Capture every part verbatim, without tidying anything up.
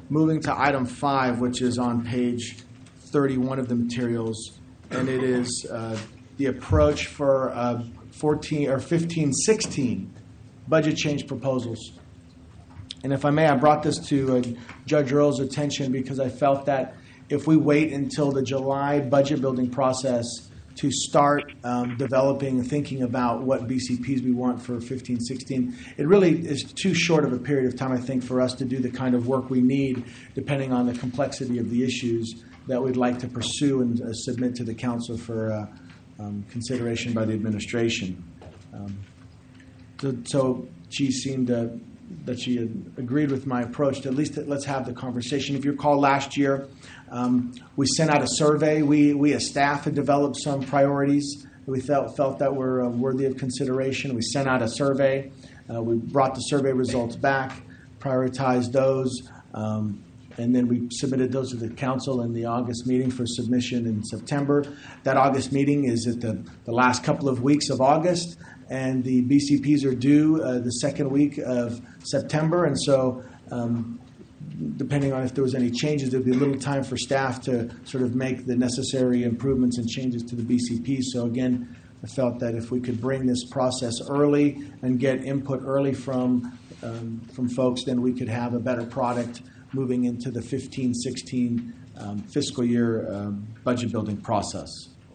moving to item five, which is on page thirty-one of the materials, and it is uh, the approach for uh, fourteen or fifteen sixteen budget change proposals. And if I may, I brought this to uh, Judge Earl's attention because I felt that if we wait until the July budget building process to start um, developing and thinking about what B C Ps we want for fifteen sixteen, it really is too short of a period of time, I think, for us to do the kind of work we need, depending on the complexity of the issues that we'd like to pursue and uh, submit to the council for uh, um, consideration by the administration. Um, so, so she seemed uh, that she had agreed with my approach to at least let's have the conversation. If you recall last year, um, we sent out a survey. We, we as staff had developed some priorities that we felt, felt that were uh, worthy of consideration. We sent out a survey. Uh, we brought the survey results back, prioritized those, um, and then we submitted those to the council in the August meeting for submission in September. That August meeting is at the, the last couple of weeks of August, and the B C Ps are due uh, the second week of September. And so um, depending on if there was any changes, there would be a little time for staff to sort of make the necessary improvements and changes to the B C Ps. So again, I felt that if we could bring this process early and get input early from, um, from folks, then we could have a better product moving into the fifteen sixteen um, fiscal year um, budget building process.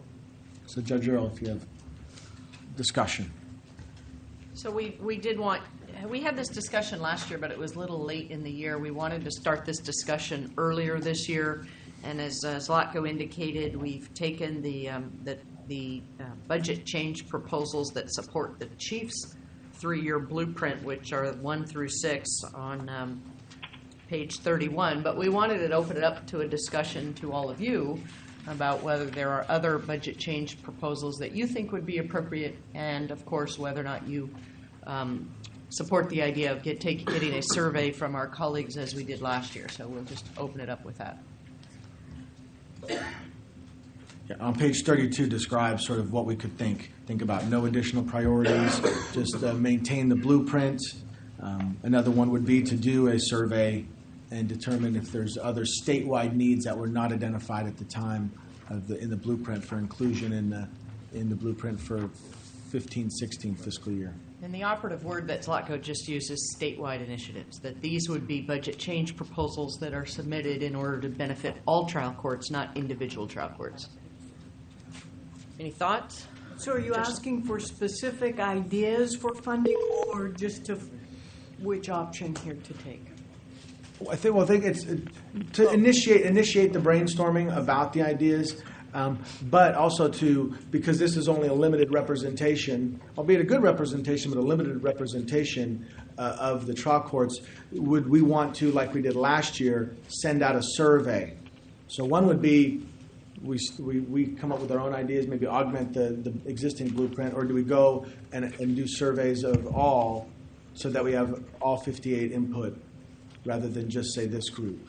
So Judge Earl, if you have discussion. So we, we did want, we had this discussion last year, but it was a little late in the year. We wanted to start this discussion earlier this year. And as uh, Zlatko indicated, we've taken the, um, the, the uh, budget change proposals that support the chief's three-year blueprint, which are one through six on um, page thirty-one. But we wanted to open it up to a discussion to all of you about whether there are other budget change proposals that you think would be appropriate, and of course whether or not you um, support the idea of get, take, getting a survey from our colleagues as we did last year. So we'll just open it up with that. Yeah, on page thirty-two describes sort of what we could think. Think about no additional priorities, just uh, maintain the blueprint. Um, another one would be to do a survey and determine if there's other statewide needs that were not identified at the time of the in the blueprint for inclusion in the in the blueprint for fifteen sixteen fiscal year. And the operative word that Zlatko just used is statewide initiatives, that these would be budget change proposals that are submitted in order to benefit all trial courts, not individual trial courts. Any thoughts? So are you just asking for specific ideas for funding, or just to which option here to take? I think. Well, I think it's uh, to initiate initiate the brainstorming about the ideas, um, but also to because this is only a limited representation, albeit a good representation, but a limited representation uh, of the trial courts. Would we want to, like we did last year, send out a survey? So one would be we we, we come up with our own ideas, maybe augment the, the existing blueprint, or do we go and, and do surveys of all, so that we have all fifty-eight input, rather than just say this group.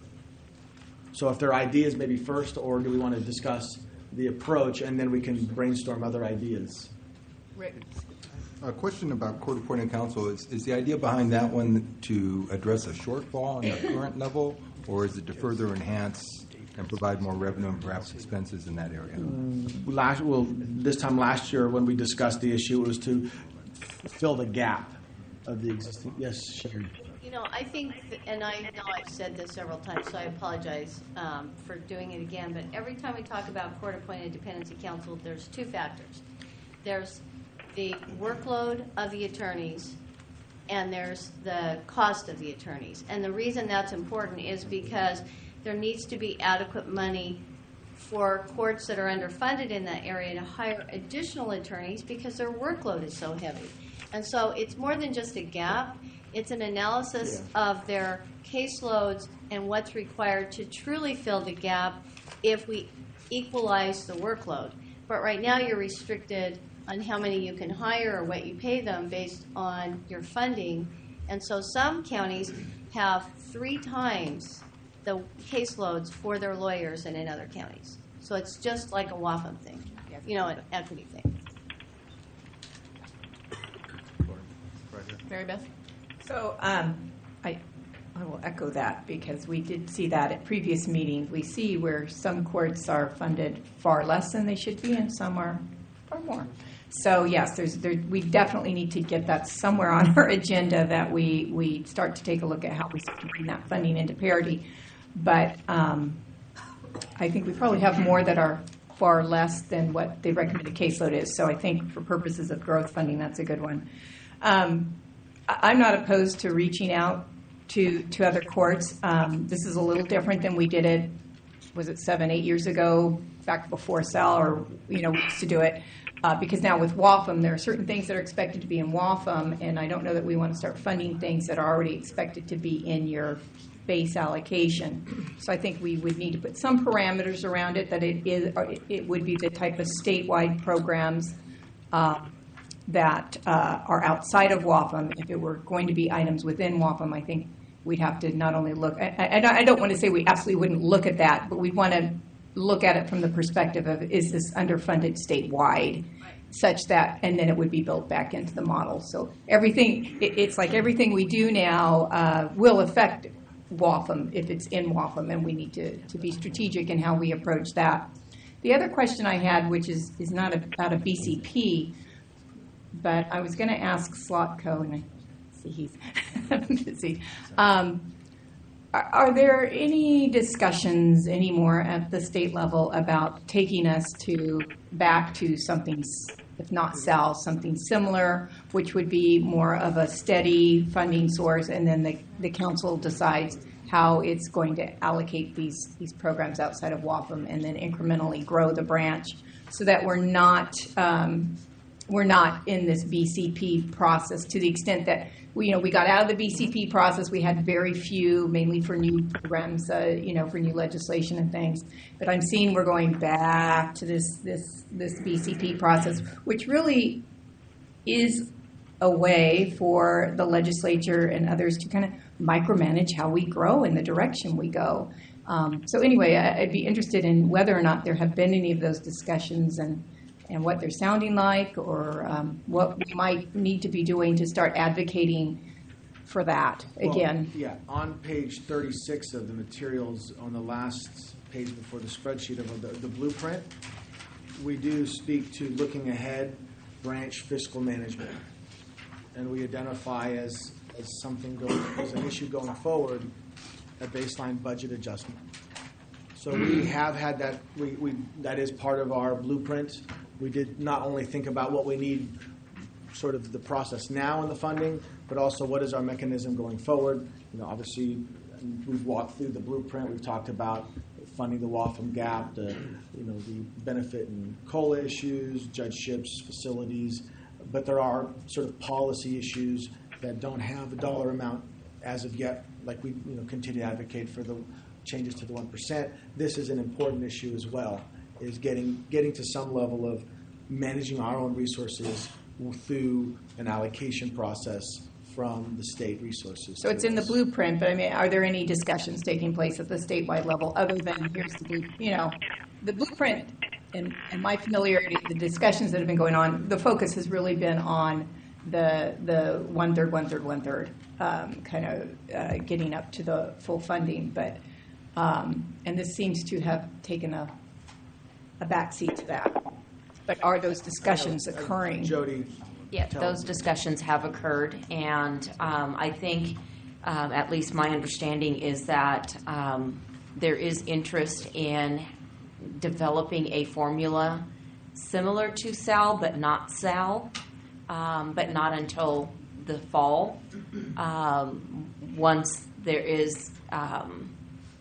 So if there are ideas maybe first, or do we want to discuss the approach and then we can brainstorm other ideas? Rick. A question about court-appointed counsel. Is, is the idea behind that one to address a shortfall on the current level, or is it to further enhance and provide more revenue and perhaps expenses in that area? Last, well, this time last year when we discussed the issue, it was to fill the gap of the existing. Yes, Sherry. You know, I think, that, and I know I've said this several times, so I apologize um, for doing it again, but every time we talk about court-appointed dependency counsel, there's two factors. There's the workload of the attorneys, and there's the cost of the attorneys. And the reason that's important is because there needs to be adequate money for courts that are underfunded in that area to hire additional attorneys because their workload is so heavy. And so it's more than just a gap. It's an analysis yeah. of their caseloads and what's required to truly fill the gap if we equalize the workload. But right now you're restricted on how many you can hire or what you pay them based on your funding. And so some counties have three times the caseloads for their lawyers than in other counties. So it's just like a W A F M thing, you know, an equity thing. Mary Beth? So um, I I will echo that because we did see that at previous meetings. We see where some courts are funded far less than they should be and some are far more. So yes, there's, there, we definitely need to get that somewhere on our agenda that we, we start to take a look at how we can bring that funding into parity. But um, I think we probably have more that are far less than what the recommended caseload is. So I think for purposes of growth funding, that's a good one. Um, I- I'm not opposed to reaching out to, to other courts. Um, this is a little different than we did it, was it seven, eight years ago, back before Sal, or, you know, we used to do it. Uh, because now with W A F M, there are certain things that are expected to be in W A F M, and I don't know that we want to start funding things that are already expected to be in your base allocation. So I think we would need to put some parameters around it, that it is, it would be the type of statewide programs uh, that uh, are outside of W A F M. If it were going to be items within W A F M, I think we'd have to not only look, I, I, I don't want to say we absolutely wouldn't look at that, but we'd want to look at it from the perspective of, is this underfunded statewide, such that, and then it would be built back into the model. So everything, it, it's like everything we do now uh, will affect W A F M if it's in W A F M, and we need to, to be strategic in how we approach that. The other question I had, which is, is not about a B C P, but I was going to ask Slotco, and I see he's busy. Um, Are are there any discussions anymore at the state level about taking us to back to something, s- if not S A L, something similar, which would be more of a steady funding source, and then the, the council decides how it's going to allocate these, these programs outside of W A F M, and then incrementally grow the branch so that we're not, um, we're not in this B C P process to the extent that we, you know, we got out of the B C P process. We had very few, mainly for new programs, uh, you know, for new legislation and things. But I'm seeing we're going back to this this this B C P process, which really is a way for the legislature and others to kind of micromanage how we grow in the direction we go. Um, so anyway, I, I'd be interested in whether or not there have been any of those discussions, and and what they're sounding like, or um, what we might need to be doing to start advocating for that Well, again. Yeah, on page thirty-six of the materials, on the last page before the spreadsheet of the, the blueprint, we do speak to looking ahead, branch fiscal management. And we identify as, as something going, as an issue going forward, a baseline budget adjustment. So we have had that, we, we, that is part of our blueprint. We did not only think about what we need, sort of the process now in the funding, but also what is our mechanism going forward. You know, obviously, we've walked through the blueprint. We've talked about funding the W A F M gap, the, you know, the benefit and COLA issues, judgeships, facilities. But there are sort of policy issues that don't have a dollar amount as of yet. Like we, you know, continue to advocate for the changes to the one percent. This is an important issue as well, is getting getting to some level of managing our own resources through an allocation process from the state resources. So it's in the blueprint, but I mean, are there any discussions taking place at the statewide level other than here's the, blue- you know, the blueprint and, and my familiarity, the discussions that have been going on, the focus has really been on the the one third, one third, one third, um, kind of uh, getting up to the full funding. But um, and this seems to have taken a a backseat to that. But are those discussions occurring? Jody. Yeah, tell those them. discussions have occurred, and um, I think, um, at least my understanding is that um, there is interest in developing a formula similar to S A L, but not S A L, um, but not until the fall, um, once there is um,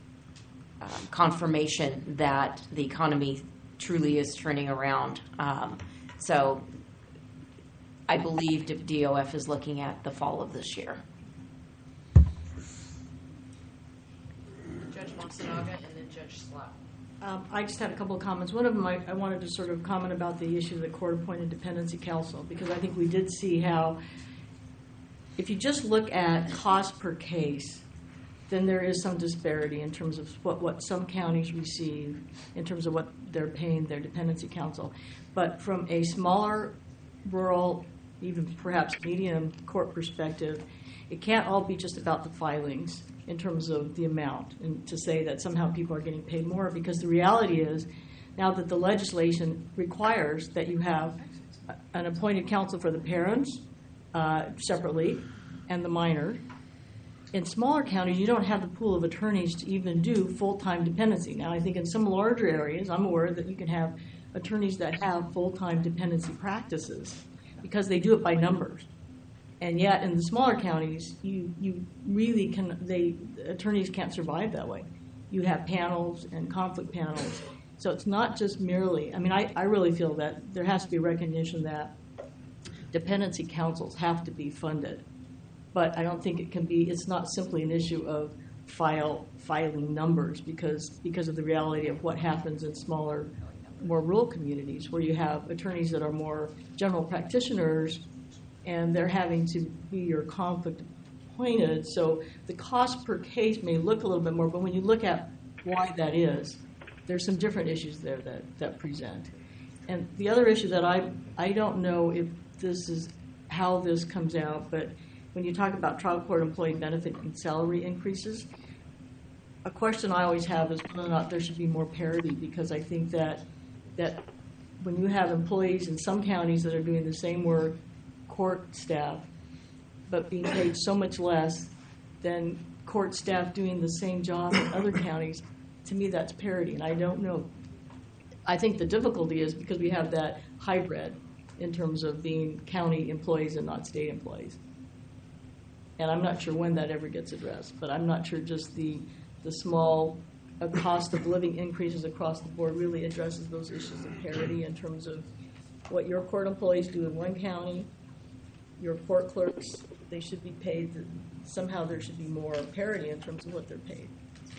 uh, confirmation that the economy truly is turning around. Um, so I believe D O F is looking at the fall of this year. Judge Matsunaga and then Judge Slap. Um, I just had a couple of comments. One of them, I, I wanted to sort of comment about the issue of the court-appointed dependency council, because I think we did see how, if you just look at cost per case, then there is some disparity in terms of what, what some counties receive in terms of what they're paying their dependency council. But from a smaller, rural, even perhaps medium court perspective, it can't all be just about the filings. in terms of the amount, and to say that somehow people are getting paid more, because the reality is, now that the legislation requires that you have an appointed counsel for the parents uh, separately and the minor, in smaller counties, you don't have the pool of attorneys to even do full-time dependency. Now, I think in some larger areas, I'm aware that you can have attorneys that have full-time dependency practices because they do it by numbers. And yet, in the smaller counties, you, you really can, they, attorneys can't survive that way. You have panels and conflict panels. So it's not just merely, I mean, I, I really feel that there has to be recognition that dependency counsels have to be funded. But I don't think it can be, it's not simply an issue of file filing numbers, because because of the reality of what happens in smaller, more rural communities where you have attorneys that are more general practitioners and they're having to be your conflict appointed. So the cost per case may look a little bit more, but when you look at why that is, there's some different issues there that, that present. And the other issue that I I don't know if this is how this comes out, but when you talk about trial court employee benefit and salary increases, a question I always have is whether or not there should be more parity, because I think that that when you have employees in some counties that are doing the same work, court staff, but being paid so much less than court staff doing the same job in other counties, to me that's parity, and I don't know. I think the difficulty is because we have that hybrid in terms of being county employees and not state employees. And I'm not sure when that ever gets addressed, but I'm not sure just the the small uh, cost of living increases across the board really addresses those issues of parity in terms of what your court employees do in one county, your court clerks, they should be paid, somehow there should be more parity in terms of what they're paid.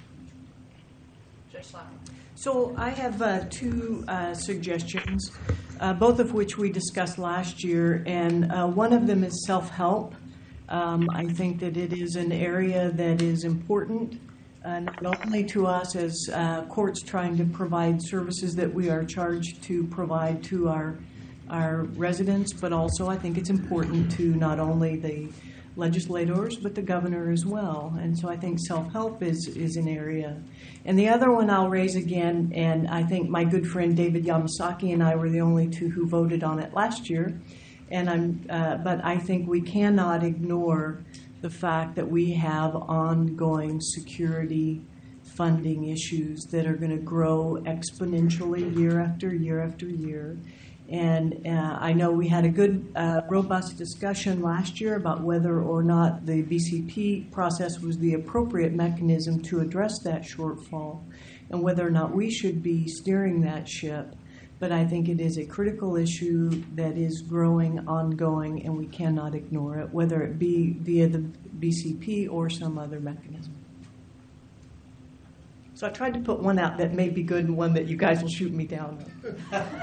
Judge Slaughter. So I have uh, two uh, suggestions, uh, both of which we discussed last year, and uh, one of them is self-help. Um, I think that it is an area that is important, uh, not only to us as uh, courts trying to provide services that we are charged to provide to our our residents, but also I think it's important to not only the legislators, but the governor as well. And so I think self-help is, is an area. And the other one I'll raise again, and I think my good friend David Yamasaki and I were the only two who voted on it last year. And I'm, uh, but I think we cannot ignore the fact that we have ongoing security funding issues that are going to grow exponentially year after year after year. And uh, I know we had a good, uh, robust discussion last year about whether or not the B C P process was the appropriate mechanism to address that shortfall, and whether or not we should be steering that ship. But I think it is a critical issue that is growing, ongoing, and we cannot ignore it, whether it be via the B C P or some other mechanism. So I tried to put one out that may be good and one that you guys will shoot me down with.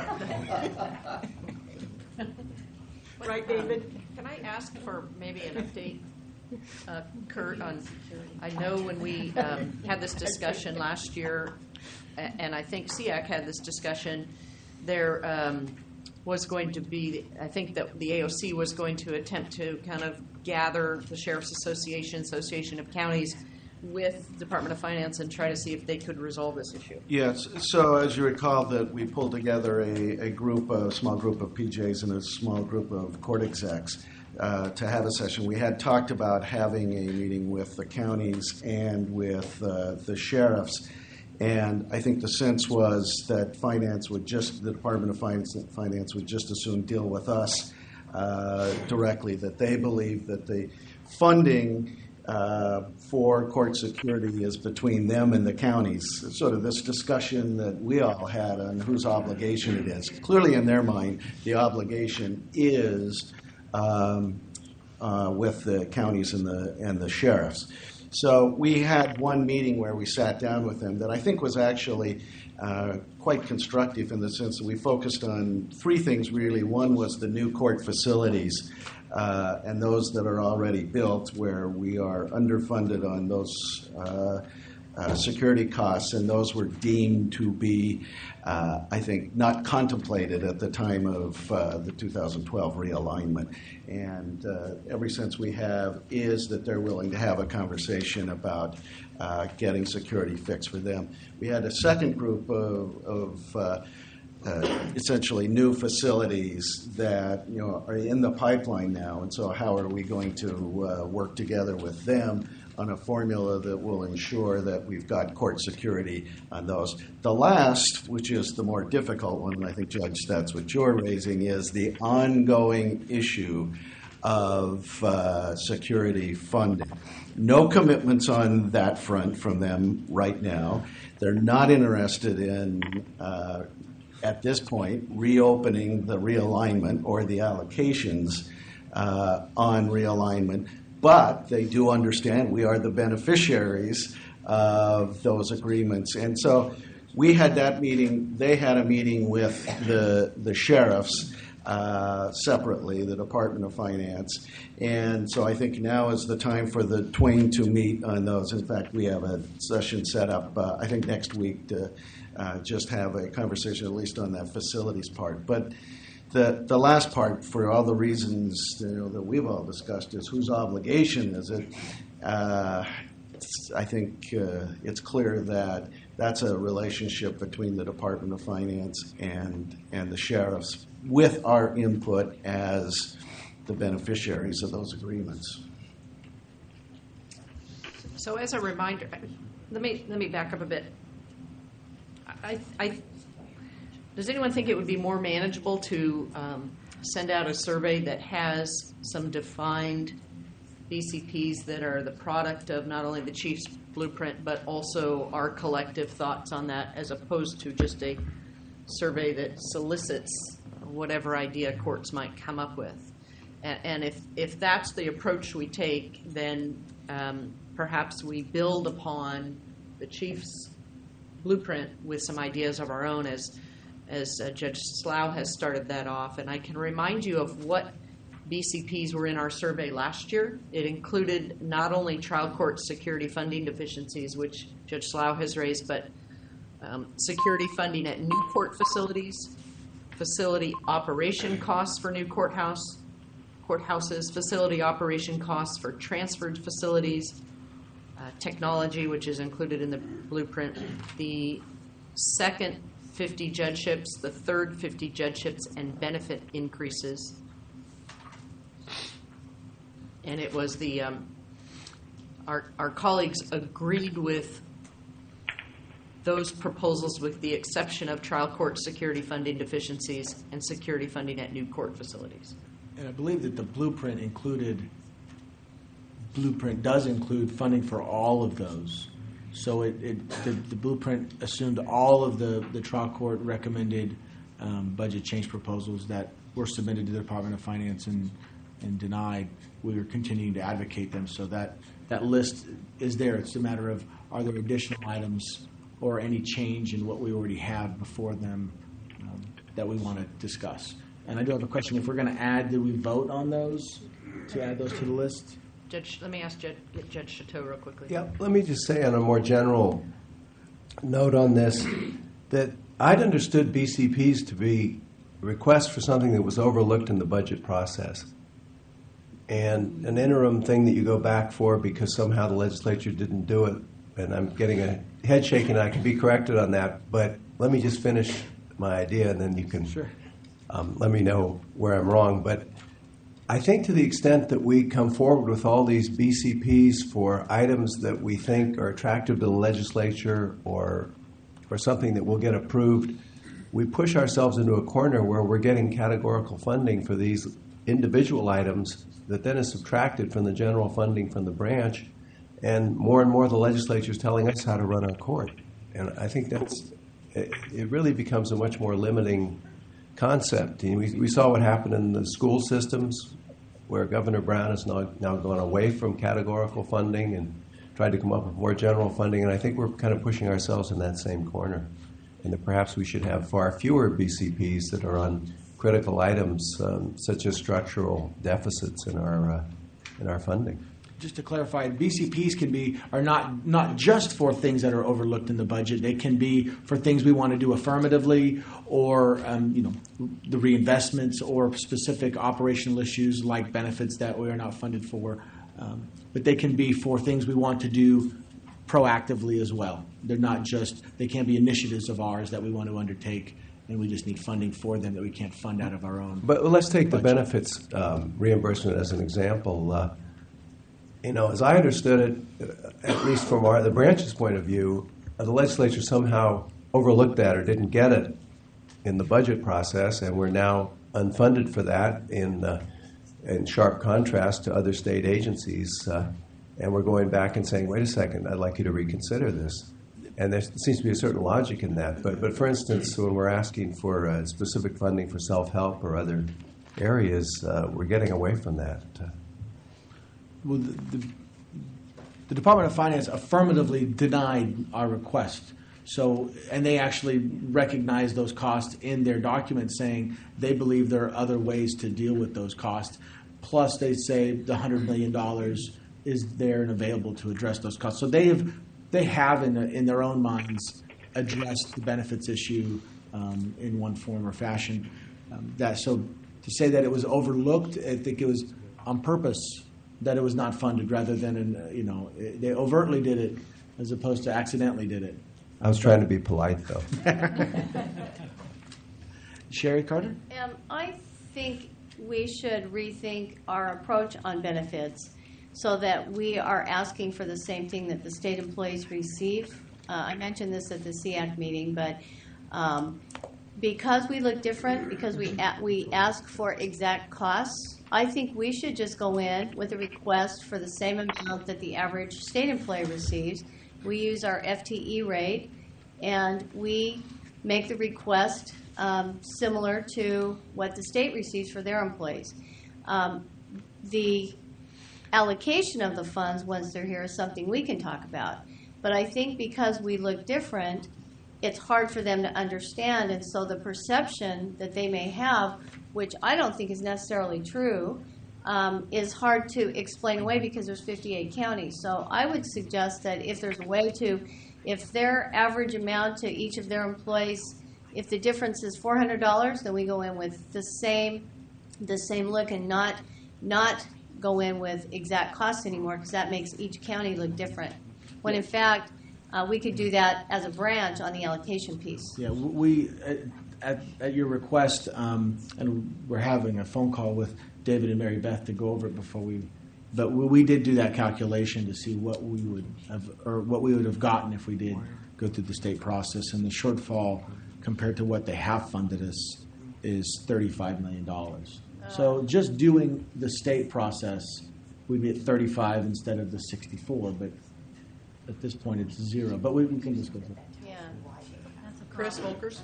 Right, David? Can I ask for maybe an update, uh, Kurt, on, I know when we um, had this discussion last year, a- and I think S E A C had this discussion, there um, was going to be, I think that the A O C was going to attempt to kind of gather the Sheriff's Association, Association of Counties, with Department of Finance and try to see if they could resolve this issue. Yes, so as you recall that we pulled together a, a group, a small group of P Js and a small group of court execs uh, to have a session. We had talked about having a meeting with the counties and with uh, the sheriffs, and I think the sense was that finance would just, the Department of Finance, Finance would just as soon deal with us uh, directly, that they believe that the funding Uh, for court security is between them and the counties. Sort of this discussion that we all had on whose obligation it is. Clearly, in their mind, the obligation is um, uh, with the counties and the and the sheriffs. So we had one meeting where we sat down with them that I think was actually uh, quite constructive in the sense that we focused on three things really. One was the new court facilities. Uh, and those that are already built, where we are underfunded on those uh, uh, security costs, and those were deemed to be, uh, I think, not contemplated at the time of uh, the two thousand twelve realignment. And uh, every sense we have is that they're willing to have a conversation about uh, getting security fixed for them. We had a second group of, of uh, uh, essentially new facilities that, you know, are in the pipeline now, and so how are we going to uh, work together with them on a formula that will ensure that we've got court security on those. The last, which is the more difficult one, and I think, Judge, that's what you're raising, is the ongoing issue of uh, security funding. No commitments on that front from them right now. They're not interested in, uh, at this point, reopening the realignment or the allocations uh, on realignment. But they do understand we are the beneficiaries of those agreements. And so we had that meeting. They had a meeting with the, the sheriffs uh, separately, the Department of Finance. And so I think now is the time for the twain to meet on those. In fact, we have a session set up, uh, I think, next week to uh, just have a conversation, at least on that facilities part. But The, the last part, for all the reasons, you know, that we've all discussed, is whose obligation is it? Uh, it's, I think uh, it's clear that that's a relationship between the Department of Finance and, and the sheriffs, with our input as the beneficiaries of those agreements. So as a reminder, let me, let me back up a bit. I, I Does anyone think it would be more manageable to um, send out a survey that has some defined B C Ps that are the product of not only the chief's blueprint, but also our collective thoughts on that, as opposed to just a survey that solicits whatever idea courts might come up with? And, and if, if that's the approach we take, then um, perhaps we build upon the chief's blueprint with some ideas of our own, as as uh, Judge Slough has started that off. And I can remind you of what B C Ps were in our survey last year. It included not only trial court security funding deficiencies, which Judge Slough has raised, but um, security funding at new court facilities, facility operation costs for new courthouse, courthouses, facility operation costs for transferred facilities, uh, technology, which is included in the blueprint, the second fifty judgeships, the third fifty judgeships, and benefit increases. And it was the, um, our, our colleagues agreed with those proposals with the exception of trial court security funding deficiencies and security funding at new court facilities. And I believe that the blueprint included, blueprint does include funding for all of those. So it, it the, the blueprint assumed all of the, the trial court recommended um, budget change proposals that were submitted to the Department of Finance and, and denied. We are continuing to advocate them, so that, that list is there. It's a matter of, are there additional items or any change in what we already have before them um, that we want to discuss. And I do have a question. If we're going to add, do we vote on those to add those to the list? Judge, let me ask Judge, Judge Chateau real quickly. Yeah, let me just say on a more general note on this, that I'd understood B C Ps to be requests for something that was overlooked in the budget process, and an interim thing that you go back for because somehow the legislature didn't do it. And I'm getting a head shaking. I can be corrected on that, but let me just finish my idea, and then you can Sure. um, let me know where I'm wrong. But I think to the extent that we come forward with all these B C Ps for items that we think are attractive to the legislature or or something that will get approved, we push ourselves into a corner where we're getting categorical funding for these individual items that then is subtracted from the general funding from the branch, and more and more the legislature is telling us how to run our court. And I think that's, it, it really becomes a much more limiting concept. And we, we saw what happened in the school systems, where Governor Brown has now, now gone away from categorical funding and tried to come up with more general funding, and I think we're kind of pushing ourselves in that same corner. And that perhaps we should have far fewer B C Ps that are on critical items, um, such as structural deficits in our uh, in our funding. just to clarify, B C Ps can be, are not, not just for things that are overlooked in the budget. They can be for things we want to do affirmatively, or, um, you know, the reinvestments, or specific operational issues like benefits that we are not funded for. Um, but they can be for things we want to do proactively as well. They're not just, they can't be initiatives of ours that we want to undertake, and we just need funding for them that we can't fund out of our own. But let's take the budget. benefits um, reimbursement as an example. Uh, you know, as I understood it, uh, at least from our, the branch's point of view, uh, the legislature somehow overlooked that or didn't get it in the budget process, and we're now unfunded for that in, uh, in sharp contrast to other state agencies. Uh, and we're going back and saying, wait a second, I'd like you to reconsider this. And there seems to be a certain logic in that. But, but for instance, when we're asking for uh, specific funding for self-help or other areas, uh, we're getting away from that. Uh, Well, the, the, the Department of Finance affirmatively denied our request. So, and they actually recognize those costs in their document, saying they believe there are other ways to deal with those costs. Plus, they say the one hundred million dollars is there and available to address those costs. So they have, they have in, in their own minds addressed the benefits issue um, in one form or fashion. Um, that so to say that it was overlooked, I think it was on purpose that it was not funded, rather than in, uh, you know, they overtly did it as opposed to accidentally did it. I was trying to be polite, though. Sherry Carter? Um, I think we should rethink our approach on benefits so that we are asking for the same thing that the state employees receive. Uh, I mentioned this at the S E A C meeting, but um, because we look different, because we a- we ask for exact costs, I think we should just go in with a request for the same amount that the average state employee receives. We use our F T E rate, and we make the request um, similar to what the state receives for their employees. Um, the allocation of the funds once they're here is something we can talk about. But I think because we look different, it's hard for them to understand, and so the perception that they may have, which I don't think is necessarily true, um, is hard to explain away because there's fifty-eight counties. So I would suggest that if there's a way to, if their average amount to each of their employees, if the difference is four hundred dollars, then we go in with the same, the same look and not, not go in with exact costs anymore, because that makes each county look different. When in fact, uh, we could do that as a branch on the allocation piece. Yeah, we, at, at, at your request, um, and we're having a phone call with David and Mary Beth to go over it before we, but we, we did do that calculation to see what we would have, or what we would have gotten if we did go through the state process, and the shortfall compared to what they have funded us is thirty-five million dollars. So just doing the state process, we'd be at thirty-five instead of the sixty-four, but at this point it's zero. But we, we can just go through. Yeah. Chris Volkers?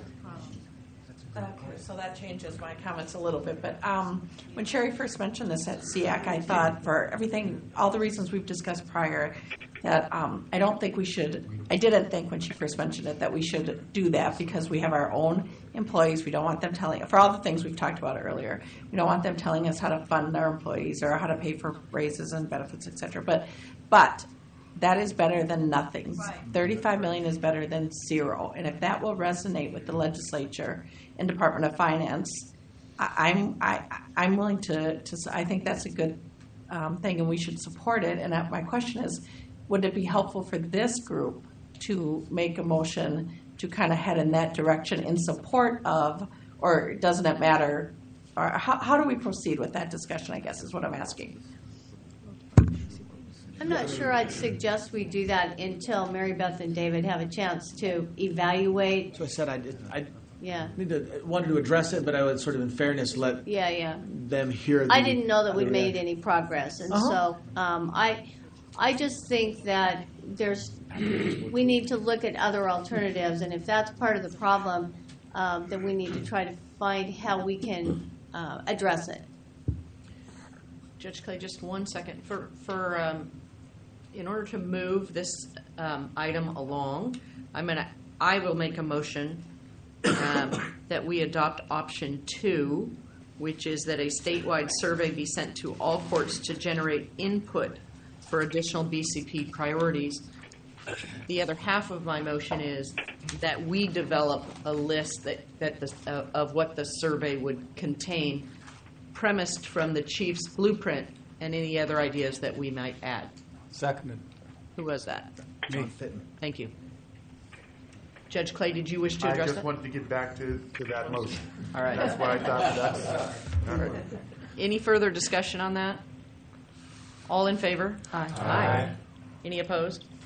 Okay, so that changes my comments a little bit, but um, when Sherry first mentioned this at S E A C, I thought for everything, all the reasons we've discussed prior, that um, I don't think we should, I didn't think when she first mentioned it that we should do that because we have our own employees. We don't want them telling, for all the things we've talked about earlier, we don't want them telling us how to fund our employees or how to pay for raises and benefits, et cetera. But, but that is better than nothing. Right. thirty-five million dollars is better than zero. And if that will resonate with the legislature and Department of Finance, I, I'm I, I'm willing to, to. I think that's a good um, thing, and we should support it. And I, my question is, would it be helpful for this group to make a motion to kind of head in that direction in support of, or doesn't it matter? Or how, how do we proceed with that discussion? I guess is what I'm asking. I'm not sure I'd suggest we do that until Mary Beth and David have a chance to evaluate. So I said I did, I Yeah, need to, wanted to address it, but I would sort of in fairness let yeah, yeah. them hear. The, I didn't know that we the made reaction. any progress, and Uh-huh. so um, I, I just think that there's, we need to look at other alternatives, and if that's part of the problem, um, then we need to try to find how we can uh, address it. Judge Clay, just one second. For, for um, in order to move this um, item along, I'm gonna, I will make a motion um, that we adopt option two, which is that a statewide survey be sent to all courts to generate input for additional B C P priorities. The other half of my motion is that we develop a list that, that the, uh, of what the survey would contain, premised from the chief's blueprint and any other ideas that we might add. Seconded. Who was that? John Fitton. Thank you. Judge Clay, did you wish to I address just that? wanted to get back to, to that motion. All right. That's what I thought, that's, all right. Any further discussion on that? All in favor? Aye. Aye. Any opposed?